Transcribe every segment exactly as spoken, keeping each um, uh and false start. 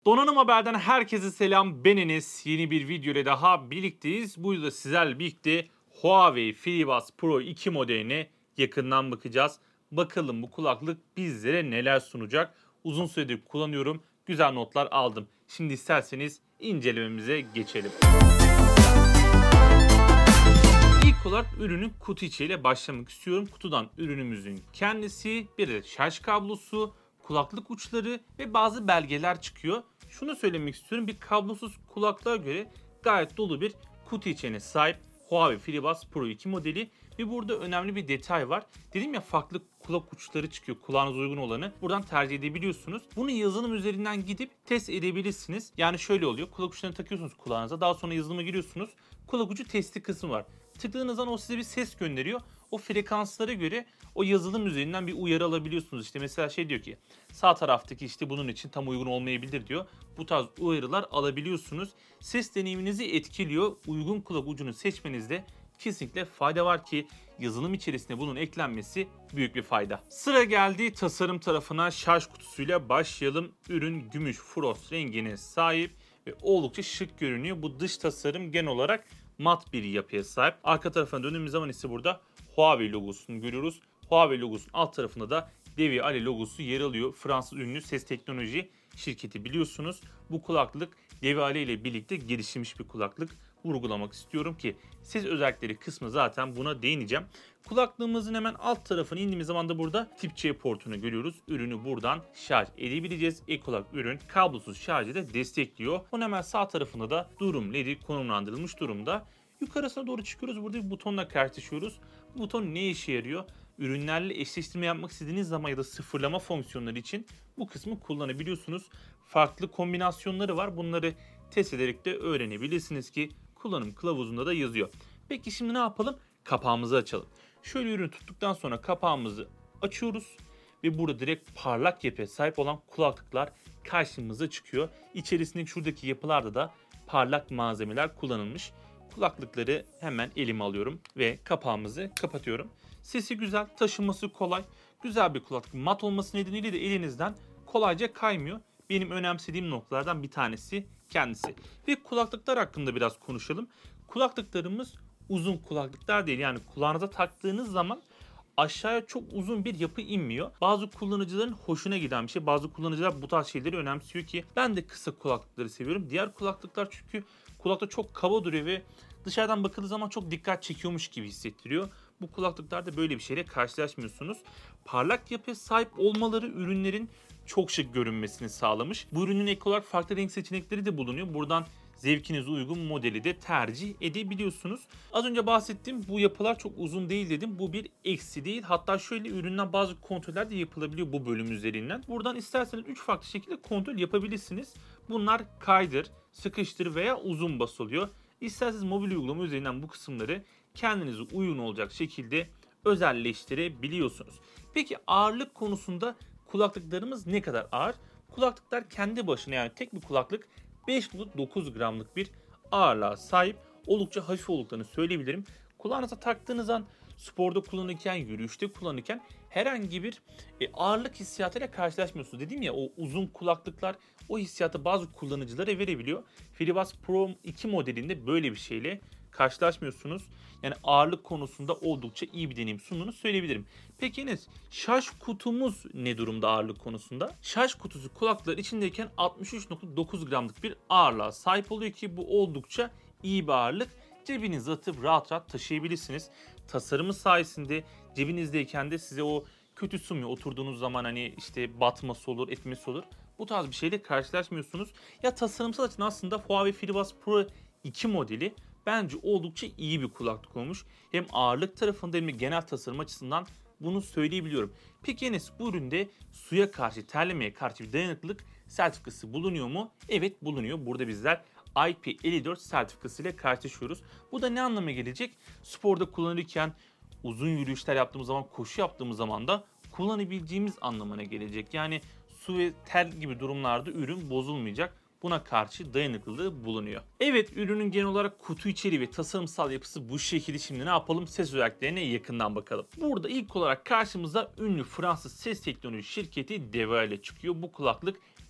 Donanım Haber'den herkese selam. Ben Enes. Yeni bir video ile daha birlikteyiz. Bu yüzden sizlerle birlikte Huawei FreeBuds Pro iki modeline yakından bakacağız. Bakalım bu kulaklık bizlere neler sunacak. Uzun süredir kullanıyorum. Güzel notlar aldım. Şimdi isterseniz incelememize geçelim. İlk olarak ürünün kutu içeriğiyle başlamak istiyorum. Kutudan ürünümüzün kendisi, bir de şarj kablosu, kulaklık uçları ve bazı belgeler çıkıyor. Şunu söylemek istiyorum, bir kablosuz kulaklığa göre gayet dolu bir kutu içeriğine sahip Huawei FreeBuds Pro iki modeli. Ve burada önemli bir detay var. Dedim ya, farklı kulak uçları çıkıyor, kulağınıza uygun olanı. Buradan tercih edebiliyorsunuz. Bunu yazılım üzerinden gidip test edebilirsiniz. Yani şöyle oluyor, kulak uçlarını takıyorsunuz kulağınıza, daha sonra yazılıma giriyorsunuz. Kulak ucu testi kısmı var. Tıkladığınız zaman o size bir ses gönderiyor. O frekanslara göre o yazılım üzerinden bir uyarı alabiliyorsunuz. İşte mesela şey diyor ki, sağ taraftaki işte bunun için tam uygun olmayabilir diyor. Bu tarz uyarılar alabiliyorsunuz. Ses deneyiminizi etkiliyor. Uygun kulak ucunu seçmenizde kesinlikle fayda var ki yazılım içerisinde bunun eklenmesi büyük bir fayda. Sıra geldi tasarım tarafına. Şarj kutusuyla başlayalım. Ürün gümüş frost rengine sahip ve oldukça şık görünüyor. Bu dış tasarım genel olarak mat bir yapıya sahip. Arka tarafına döndüğümüz zaman ise burada Huawei logosunu görüyoruz. Huawei logosunun alt tarafında da Devi Ali logosu yer alıyor. Fransız ünlü ses teknoloji şirketi biliyorsunuz. Bu kulaklık Devi Ali ile birlikte gelişmiş bir kulaklık. Vurgulamak istiyorum ki ses özellikleri kısmı zaten buna değineceğim. Kulaklığımızın hemen alt tarafına indiğimiz zaman da burada tip C portunu görüyoruz. Ürünü buradan şarj edebileceğiz. Ek olarak ürün kablosuz şarjı da destekliyor. Onun hemen sağ tarafında da durum ledi konumlandırılmış durumda. Yukarısına doğru çıkıyoruz. Burada bir butonla karşılaşıyoruz. Bu buton ne işe yarıyor? Ürünlerle eşleştirme yapmak istediğiniz zaman ya da sıfırlama fonksiyonları için bu kısmı kullanabiliyorsunuz. Farklı kombinasyonları var. Bunları test ederek de öğrenebilirsiniz ki kullanım kılavuzunda da yazıyor. Peki şimdi ne yapalım? Kapağımızı açalım. Şöyle ürünü tuttuktan sonra kapağımızı açıyoruz ve burada direkt parlak yapıya sahip olan kulaklıklar karşımıza çıkıyor. İçerisindeki şuradaki yapılarda da parlak malzemeler kullanılmış. Kulaklıkları hemen elime alıyorum ve kapağımızı kapatıyorum. Sesi güzel, taşınması kolay. Güzel bir kulaklık. Mat olması nedeniyle de elinizden kolayca kaymıyor. Benim önemsediğim noktalardan bir tanesi kendisi. Ve kulaklıklar hakkında biraz konuşalım. Kulaklıklarımız uzun kulaklıklar değil. Yani kulağınıza taktığınız zaman aşağıya çok uzun bir yapı inmiyor. Bazı kullanıcıların hoşuna giden bir şey. Bazı kullanıcılar bu tarz şeyleri önemsiyor ki ben de kısa kulaklıkları seviyorum. Diğer kulaklıklar çünkü kulakta çok kaba duruyor ve dışarıdan bakıldığı zaman çok dikkat çekiyormuş gibi hissettiriyor. Bu kulaklıklarda böyle bir şeyle karşılaşmıyorsunuz. Parlak yapıya sahip olmaları ürünlerin çok şık görünmesini sağlamış. Bu ürünün ek olarak farklı renk seçenekleri de bulunuyor. Buradan zevkinize uygun modeli de tercih edebiliyorsunuz. Az önce bahsettiğim bu yapılar çok uzun değil dedim. Bu bir eksi değil. Hatta şöyle üründen bazı kontroller de yapılabiliyor bu bölüm üzerinden. Buradan isterseniz üç farklı şekilde kontrol yapabilirsiniz. Bunlar kaydır, sıkıştır veya uzun bas oluyor. İsterseniz mobil uygulama üzerinden bu kısımları kendinize uygun olacak şekilde özelleştirebiliyorsunuz. Peki ağırlık konusunda kulaklıklarımız ne kadar ağır? Kulaklıklar kendi başına, yani tek bir kulaklık beş virgül dokuz gramlık bir ağırlığa sahip. Oldukça hafif olduklarını söyleyebilirim. Kulağınıza taktığınız an sporda kullanırken, yürüyüşte kullanırken herhangi bir e, ağırlık hissiyatıyla karşılaşmıyorsunuz. Dedim ya, o uzun kulaklıklar o hissiyatı bazı kullanıcılara verebiliyor. FreeBuds Pro iki modelinde böyle bir şeyle karşılaşmıyorsunuz. Yani ağırlık konusunda oldukça iyi bir deneyim sunduğunu söyleyebilirim. Peki Enes, şarj kutumuz ne durumda ağırlık konusunda? Şarj kutusu kulaklıklar içindeyken altmış üç virgül dokuz gramlık bir ağırlığa sahip oluyor ki bu oldukça iyi bir ağırlık. Cebinize atıp rahat rahat taşıyabilirsiniz. Tasarımı sayesinde cebinizdeyken de size o kötü sunmuyor. Oturduğunuz zaman hani işte batması olur, etmesi olur. Bu tarz bir şeyle karşılaşmıyorsunuz. Ya tasarımsal açıdan aslında Huawei FreeBuds Pro iki modeli bence oldukça iyi bir kulaklık olmuş. Hem ağırlık tarafında hem de genel tasarım açısından bunu söyleyebiliyorum. Peki Enes, bu üründe suya karşı, terlemeye karşı bir dayanıklılık sertifikası bulunuyor mu? Evet, bulunuyor. Burada bizler I P elli dört sertifikası ile karşılaşıyoruz. Bu da ne anlama gelecek? Sporda kullanırken, uzun yürüyüşler yaptığımız zaman, koşu yaptığımız zaman da kullanabileceğimiz anlamına gelecek. Yani su ve ter gibi durumlarda ürün bozulmayacak. Buna karşı dayanıklılığı bulunuyor. Evet, ürünün genel olarak kutu içeriği ve tasarımsal yapısı bu şekilde. Şimdi ne yapalım? Ses özelliklerine yakından bakalım. Burada ilk olarak karşımıza ünlü Fransız ses teknoloji şirketi Deva ile çıkıyor. Bu kulaklık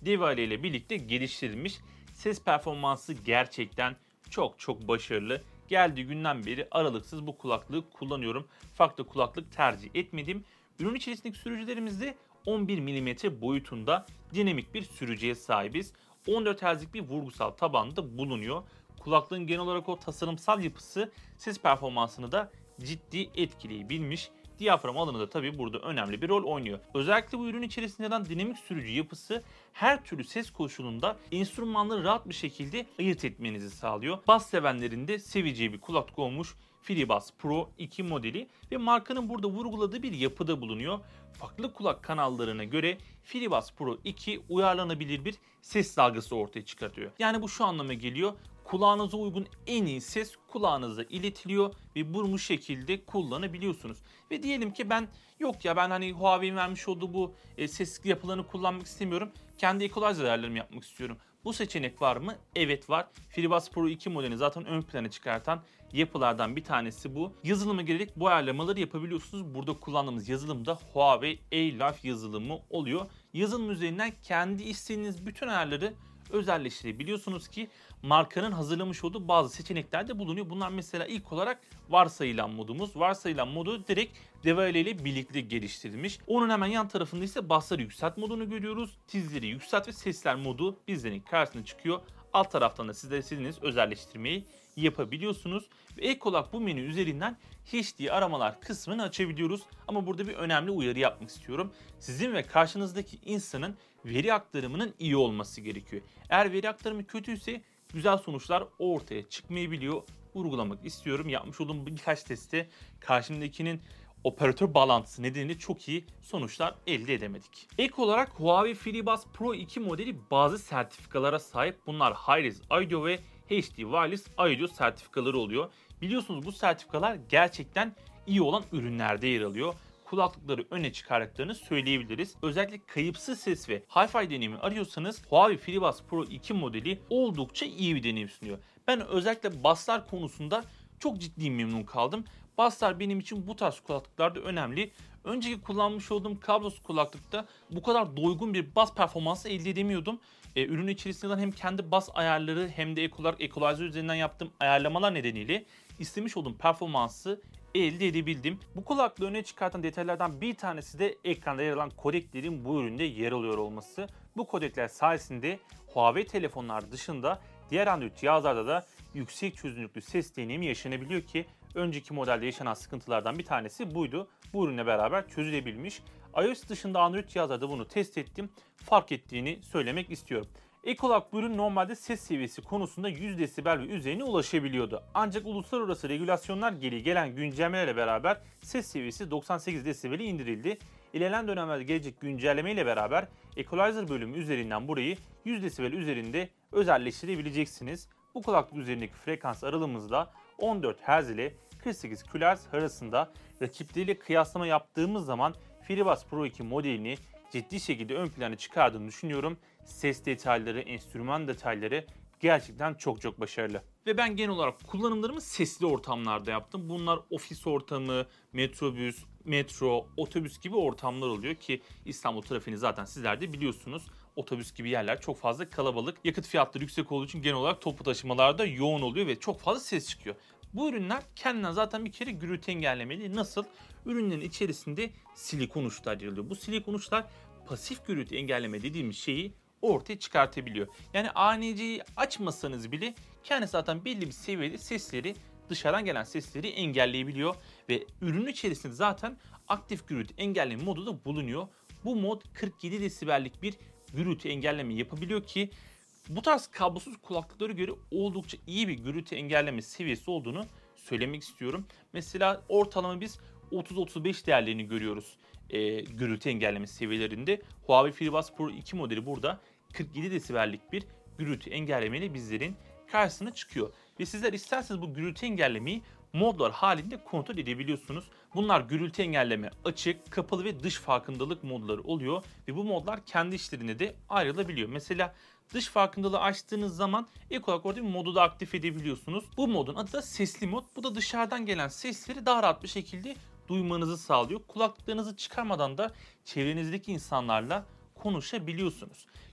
Devale ile birlikte geliştirilmiş. Ses performansı gerçekten çok çok başarılı. Geldiği günden beri aralıksız bu kulaklığı kullanıyorum. Farklı kulaklık tercih etmedim. Ürün içerisindeki sürücülerimizde on bir milimetre boyutunda dinamik bir sürücüye sahibiz. on dört hertzlik bir vurgusal tabanda bulunuyor. Kulaklığın genel olarak o tasarımsal yapısı ses performansını da ciddi etkileyebilmiş. Diyafram alanı da tabii burada önemli bir rol oynuyor. Özellikle bu ürün içerisinde yer alan dinamik sürücü yapısı her türlü ses koşulunda enstrümanları rahat bir şekilde ayırt etmenizi sağlıyor. Bas sevenlerin de seveceği bir kulaklık olmuş FreeBuds Pro iki modeli ve markanın burada vurguladığı bir yapıda bulunuyor. Farklı kulak kanallarına göre FreeBuds Pro iki uyarlanabilir bir ses dalgası ortaya çıkartıyor. Yani bu şu anlama geliyor. Kulağınıza uygun en iyi ses kulağınıza iletiliyor ve bunu bu şekilde kullanabiliyorsunuz. Ve diyelim ki ben yok ya ben hani Huawei'in vermiş olduğu bu e, ses yapılarını kullanmak istemiyorum. Kendi equalizer ayarlarımı yapmak istiyorum. Bu seçenek var mı? Evet var. FreeBuds Pro iki modelini zaten ön plana çıkartan yapılardan bir tanesi bu. Yazılıma girerek bu ayarlamaları yapabiliyorsunuz. Burada kullandığımız yazılım da Huawei A-Life yazılımı oluyor. Yazılım üzerinden kendi istediğiniz bütün ayarları özelleştirebiliyorsunuz ki markanın hazırlamış olduğu bazı seçenekler de bulunuyor. Bunlar mesela ilk olarak varsayılan modumuz. Varsayılan modu direkt Devale ile birlikte geliştirilmiş. Onun hemen yan tarafında ise basları yükselt modunu görüyoruz. Tizleri yükselt ve sesler modu bizlerin karşısına çıkıyor. Alt taraftan da sizler istediğiniz özelleştirmeyi yapabiliyorsunuz. Ve ek olarak bu menü üzerinden H D aramalar kısmını açabiliyoruz. Ama burada bir önemli uyarı yapmak istiyorum. Sizin ve karşınızdaki insanın veri aktarımının iyi olması gerekiyor. Eğer veri aktarımı kötüyse güzel sonuçlar ortaya çıkmayabiliyor. Vurgulamak istiyorum. Yapmış olduğum birkaç testte karşımdakinin operatör bağlantısı nedeniyle çok iyi sonuçlar elde edemedik. Ek olarak Huawei FreeBuds Pro iki modeli bazı sertifikalara sahip. Bunlar Hi-Res Audio ve H D Wireless Audio sertifikaları oluyor. Biliyorsunuz bu sertifikalar gerçekten iyi olan ürünlerde yer alıyor. Kulaklıkları öne çıkardıklarını söyleyebiliriz. Özellikle kayıpsız ses ve Hi-Fi deneyimi arıyorsanız Huawei FreeBuds Pro iki modeli oldukça iyi bir deneyim sunuyor. Ben özellikle basslar konusunda çok ciddi memnun kaldım. Basslar benim için bu tarz kulaklıklarda önemli. Önceki kullanmış olduğum kablosuz kulaklıkta bu kadar doygun bir bas performansı elde edemiyordum. E, ürün içerisinden hem kendi bas ayarları hem de ek olarak equalizer üzerinden yaptığım ayarlamalar nedeniyle istemiş olduğum performansı elde edebildim. Bu kulaklığı öne çıkartan detaylardan bir tanesi de ekranda yer alan kodeklerin bu üründe yer alıyor olması. Bu kodekler sayesinde Huawei telefonlar dışında diğer Android cihazlarda da yüksek çözünürlüklü ses deneyimi yaşanabiliyor ki önceki modelde yaşanan sıkıntılardan bir tanesi buydu. Bu ürünle beraber çözülebilmiş. iOS dışında Android cihazlarda bunu test ettim. Fark ettiğini söylemek istiyorum. Ek olarak bu ürün normalde ses seviyesi konusunda yüz desibel ve üzerine ulaşabiliyordu. Ancak uluslararası regülasyonlar gereği gelen güncellemelerle beraber ses seviyesi doksan sekiz desibele indirildi. İlerleyen dönemlerde gelecek güncelleme ile beraber equalizer bölümü üzerinden burayı yüz desibel üzerinde özelleştirebileceksiniz. Bu kulaklık üzerindeki frekans aralığımızda on dört hertz ile kırk sekiz kilohertz arasında. Rakipleriyle kıyaslama yaptığımız zaman FreeBuds Pro iki modelini ciddi şekilde ön plana çıkardığını düşünüyorum. Ses detayları, enstrüman detayları gerçekten çok çok başarılı. Ve ben genel olarak kullanımlarımı sesli ortamlarda yaptım. Bunlar ofis ortamı, metrobüs, metro, otobüs gibi ortamlar oluyor ki İstanbul trafiğini zaten sizler de biliyorsunuz. Otobüs gibi yerler çok fazla kalabalık. Yakıt fiyatları yüksek olduğu için genel olarak toplu taşımalarda yoğun oluyor ve çok fazla ses çıkıyor. Bu ürünler kendinden zaten bir kere gürültü engellemeli. Nasıl? Ürünlerin içerisinde silikon uçlar yer alıyor. Bu silikon uçlar pasif gürültü engelleme dediğimiz şeyi ortaya çıkartabiliyor. Yani A N C'yi açmasanız bile kendi zaten belli bir seviyede sesleri, dışarıdan gelen sesleri engelleyebiliyor. Ve ürünün içerisinde zaten aktif gürültü engelleme modu da bulunuyor. Bu mod kırk yedi desibellik bir gürültü engelleme yapabiliyor ki bu tarz kablosuz kulaklıklara göre oldukça iyi bir gürültü engelleme seviyesi olduğunu söylemek istiyorum. Mesela ortalama biz otuz otuz beş değerlerini görüyoruz e, gürültü engelleme seviyelerinde. Huawei FreeBuds Pro iki modeli burada kırk yedi desibellik bir gürültü engellemeyle bizlerin karşısına çıkıyor. Ve sizler isterseniz bu gürültü engellemeyi modlar halinde kontrol edebiliyorsunuz. Bunlar gürültü engelleme açık, kapalı ve dış farkındalık modları oluyor. Ve bu modlar kendi işlerine de ayrılabiliyor. Mesela dış farkındalığı açtığınız zaman ilk olarak orada bir modu da aktif edebiliyorsunuz. Bu modun adı da sesli mod. Bu da dışarıdan gelen sesleri daha rahat bir şekilde duymanızı sağlıyor. Kulaklıklarınızı çıkarmadan da çevrenizdeki insanlarla konuşabiliyorsunuz.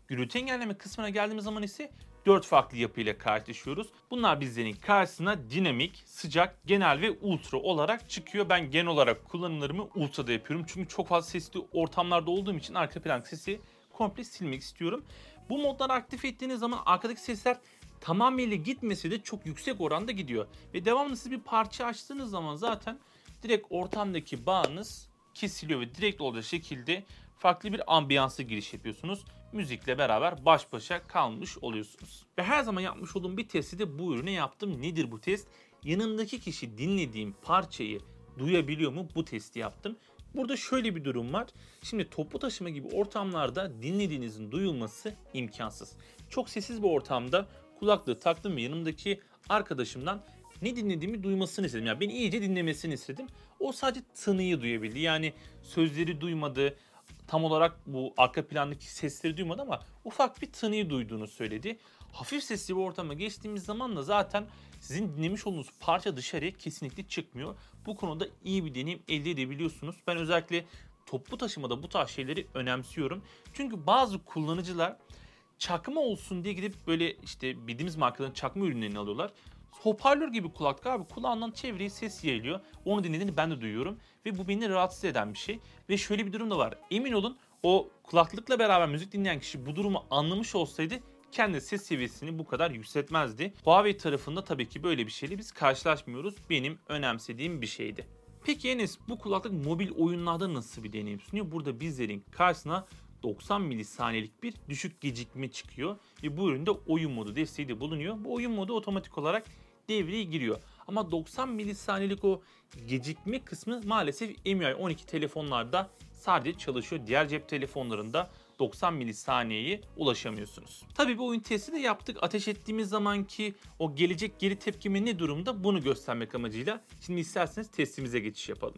Gürültü engelleme kısmına geldiğimiz zaman ise dört farklı yapıyla karşılaşıyoruz. Bunlar bizlerin karşısına dinamik, sıcak, genel ve ultra olarak çıkıyor. Ben genel olarak kullanımlarımı ultra'da yapıyorum. Çünkü çok fazla sesli ortamlarda olduğum için arka plan sesi komple silmek istiyorum. Bu modları aktif ettiğiniz zaman arkadaki sesler tamamıyla gitmese de çok yüksek oranda gidiyor. Ve devamlı siz bir parça açtığınız zaman zaten direkt ortamdaki bağınız kesiliyor ve direkt olacak şekilde farklı bir ambiyansa giriş yapıyorsunuz. Müzikle beraber baş başa kalmış oluyorsunuz. Ve her zaman yapmış olduğum bir testi de bu ürüne yaptım. Nedir bu test? Yanımdaki kişi dinlediğim parçayı duyabiliyor mu? Bu testi yaptım. Burada şöyle bir durum var. Şimdi toplu taşıma gibi ortamlarda dinlediğinizin duyulması imkansız. Çok sessiz bir ortamda kulaklığı taktım ve yanımdaki arkadaşımdan ne dinlediğimi duymasını istedim. Yani beni iyice dinlemesini istedim. O sadece tınıyı duyabildi. Yani sözleri duymadı. Tam olarak bu arka plandaki sesleri duymadı ama ufak bir tınıyı duyduğunu söyledi. Hafif sesli bir ortama geçtiğimiz zaman da zaten sizin dinlemiş olduğunuz parça dışarıya kesinlikle çıkmıyor. Bu konuda iyi bir deneyim elde edebiliyorsunuz. Ben özellikle toplu taşımada bu tarz şeyleri önemsiyorum. Çünkü bazı kullanıcılar çakma olsun diye gidip böyle işte bildiğimiz markaların çakma ürünlerini alıyorlar. Hoparlör gibi kulaklık abi, kulağından çevreye ses yayılıyor. Onu dinlediğini ben de duyuyorum ve bu beni rahatsız eden bir şey. Ve şöyle bir durum da var. Emin olun o kulaklıkla beraber müzik dinleyen kişi bu durumu anlamış olsaydı kendi ses seviyesini bu kadar yükseltmezdi. Huawei tarafında tabii ki böyle bir şeyle biz karşılaşmıyoruz. Benim önemsediğim bir şeydi. Peki Enes, bu kulaklık mobil oyunlarda nasıl bir deneyim sunuyor? Burada bizlerin karşısına doksan milisaniyelik bir düşük gecikme çıkıyor ve bu üründe oyun modu desteği de bulunuyor. Bu oyun modu otomatik olarak devreye giriyor. Ama doksan milisaniyelik o gecikme kısmı maalesef M I U I on iki telefonlarda sadece çalışıyor. Diğer cep telefonlarında doksan milisaniyeye ulaşamıyorsunuz. Tabii bir oyun testi de yaptık. Ateş ettiğimiz zamanki o gelecek geri tepkime ne durumda, bunu göstermek amacıyla. Şimdi isterseniz testimize geçiş yapalım.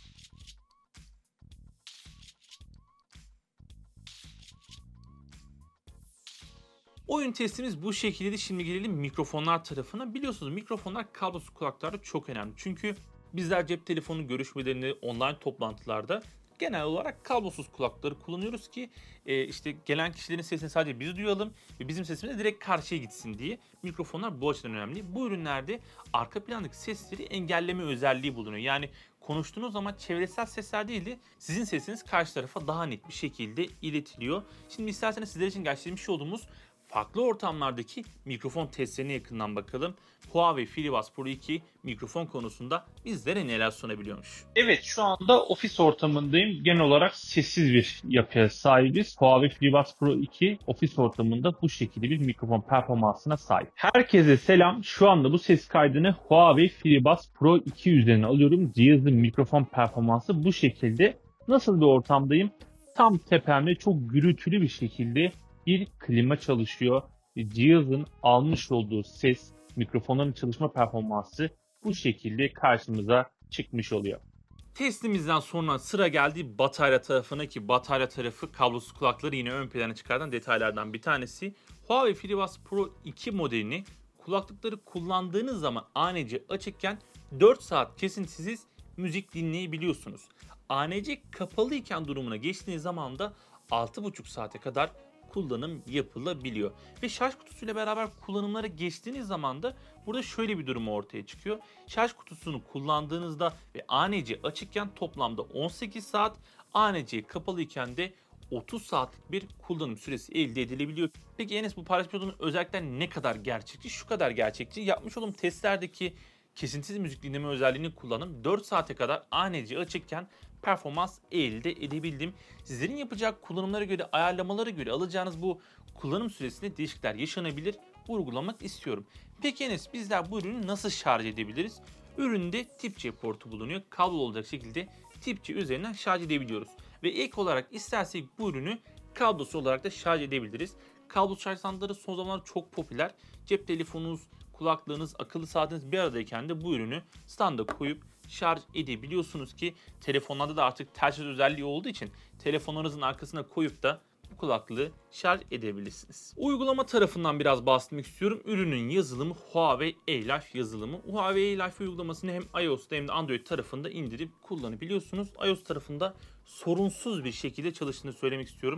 Oyun testimiz bu şekilde. Şimdi gelelim mikrofonlar tarafına. Biliyorsunuz mikrofonlar kablosuz kulaklıklarda çok önemli. Çünkü bizler cep telefonu görüşmelerini, online toplantılarda genel olarak kablosuz kulaklıkları kullanıyoruz ki e, işte gelen kişilerin sesini sadece biz duyalım ve bizim sesimiz de direkt karşıya gitsin diye. Mikrofonlar bu açıdan önemli. Bu ürünlerde arka plandaki sesleri engelleme özelliği bulunuyor. Yani konuştuğunuz zaman çevresel sesler değil de sizin sesiniz karşı tarafa daha net bir şekilde iletiliyor. Şimdi isterseniz sizler için gerçekleştirmiş olduğumuz farklı ortamlardaki mikrofon testlerine yakından bakalım. Huawei FreeBuds Pro iki mikrofon konusunda bizlere neler sunabiliyormuş. Evet, şu anda ofis ortamındayım. Genel olarak sessiz bir yapıya sahibiz. Huawei FreeBuds Pro iki ofis ortamında bu şekilde bir mikrofon performansına sahip. Herkese selam. Şu anda bu ses kaydını Huawei FreeBuds Pro iki üzerine alıyorum. Cihazın mikrofon performansı bu şekilde. Nasıl bir ortamdayım? Tam tepemde çok gürültülü bir şekilde bir klima çalışıyor. Cihazın almış olduğu ses, mikrofonların çalışma performansı bu şekilde karşımıza çıkmış oluyor. Testimizden sonra sıra geldi batarya tarafına, ki batarya tarafı kablosuz kulakları yine ön plana çıkartan detaylardan bir tanesi. Huawei FreeBuds Pro iki modelini kulaklıkları kullandığınız zaman A N C açıkken dört saat kesintisiz müzik dinleyebiliyorsunuz. A N C kapalıyken durumuna geçtiğiniz zaman da altı buçuk saate kadar kullanım yapılabiliyor. Ve şarj kutusuyla beraber kullanımlara geçtiğiniz zaman da burada şöyle bir durum ortaya çıkıyor. Şarj kutusunu kullandığınızda ve A N C açıkken toplamda on sekiz saat, A N C kapalıyken de otuz saatlik bir kullanım süresi elde edilebiliyor. Peki Enes, bu paylaşmış olduğun özellikler ne kadar gerçekçi? Şu kadar gerçekçi. Yapmış olduğum testlerdeki kesintisiz müzik dinleme özelliğini kullanıp dört saate kadar A N C açıkken performans elde edebildim. Sizlerin yapacak kullanımlara göre, ayarlamalara göre alacağınız bu kullanım süresinde değişiklikler yaşanabilir. Uygulamak istiyorum. Peki Enes, bizler bu ürünü nasıl şarj edebiliriz? Üründe tip C portu bulunuyor. Kablo olacak şekilde tip C üzerinden şarj edebiliyoruz. Ve ek olarak istersek bu ürünü kablosuz olarak da şarj edebiliriz. Kablosuz şarj sandıkları son zamanlarda çok popüler. Cep telefonunuz, kulaklığınız, akıllı saatiniz bir aradayken de bu ürünü standa koyup şarj edebiliyorsunuz ki telefonlarda da artık telsiz özelliği olduğu için telefonlarınızın arkasına koyup da bu kulaklığı şarj edebilirsiniz. Uygulama tarafından biraz bahsetmek istiyorum. Ürünün yazılımı Huawei A-Life yazılımı. Huawei A-Life uygulamasını hem iOS'ta hem de Android tarafında indirip kullanabiliyorsunuz. iOS tarafında sorunsuz bir şekilde çalıştığını söylemek istiyorum.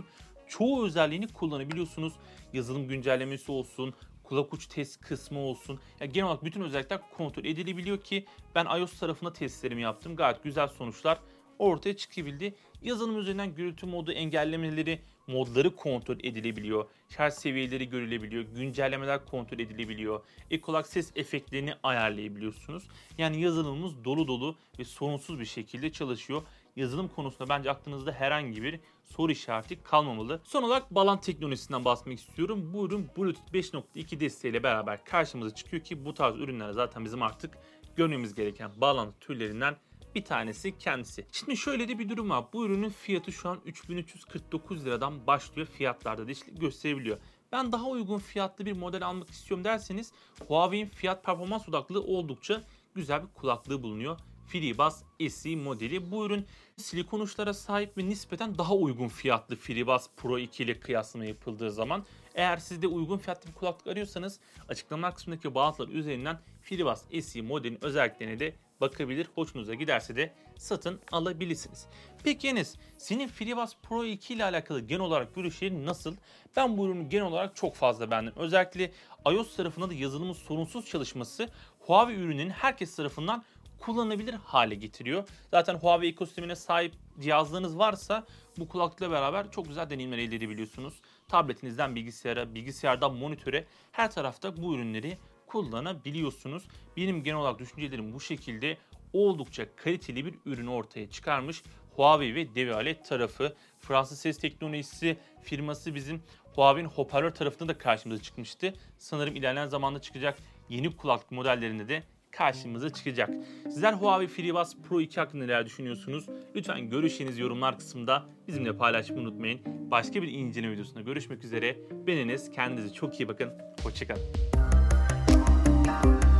çoğu özelliğini kullanabiliyorsunuz. Yazılım güncellemesi olsun, kulak uç test kısmı olsun. Ya genel olarak bütün özellikler kontrol edilebiliyor ki ben iOS tarafında testlerimi yaptım. Gayet güzel sonuçlar ortaya çıkabildi. Yazılım üzerinden gürültü modu engellemeleri, modları kontrol edilebiliyor. Şarj seviyeleri görülebiliyor. Güncellemeler kontrol edilebiliyor. Ek olarak ses efektlerini ayarlayabiliyorsunuz. Yani yazılımımız dolu dolu ve sorunsuz bir şekilde çalışıyor. Yazılım konusunda bence aklınızda herhangi bir soru işareti kalmamalı. Son olarak bağlantı teknolojisinden bahsetmek istiyorum. Bu ürün Bluetooth beş nokta iki desteğiyle beraber karşımıza çıkıyor ki bu tarz ürünler zaten bizim artık görmemiz gereken bağlantı türlerinden bir tanesi kendisi. Şimdi şöyle de bir durum var. Bu ürünün fiyatı şu an üç bin üç yüz kırk dokuz liradan başlıyor. Fiyatlarda da işte gösterebiliyor. Ben daha uygun fiyatlı bir model almak istiyorum derseniz Huawei'in fiyat performans odaklı oldukça güzel bir kulaklığı bulunuyor. FreeBuds S E modeli. Bu ürün silikon uçlara sahip ve nispeten daha uygun fiyatlı FreeBuds Pro iki ile kıyaslama yapıldığı zaman eğer siz de uygun fiyatlı bir kulaklık arıyorsanız açıklama kısmındaki bağlantılar üzerinden FreeBuds S E modelinin özelliklerine de bakabilir. Hoşunuza giderse de satın alabilirsiniz. Peki Enes, senin FreeBuds Pro iki ile alakalı genel olarak görüşlerin nasıl? Ben bu ürünü genel olarak çok fazla beğendim. Özellikle iOS tarafında da yazılımın sorunsuz çalışması Huawei ürünün herkes tarafından kullanılabilir hale getiriyor. Zaten Huawei ekosistemine sahip cihazlarınız varsa bu kulaklıkla beraber çok güzel deneyimler elde edebiliyorsunuz. Tabletinizden bilgisayara, bilgisayardan monitöre her tarafta bu ürünleri kullanabiliyorsunuz. Benim genel olarak düşüncelerim bu şekilde. Oldukça kaliteli bir ürün ortaya çıkarmış Huawei ve Devialet tarafı. Fransız ses teknolojisi firması bizim Huawei'nin hoparlör tarafında da karşımıza çıkmıştı. Sanırım ilerleyen zamanda çıkacak yeni kulaklık modellerinde de karşımıza çıkacak. Sizler Huawei FreeBuds Pro iki hakkında neler düşünüyorsunuz? Lütfen görüşlerinizi yorumlar kısmında bizimle paylaşmayı unutmayın. Başka bir inceleme videosunda görüşmek üzere. Ben Enes. Kendinize çok iyi bakın. Hoşçakalın.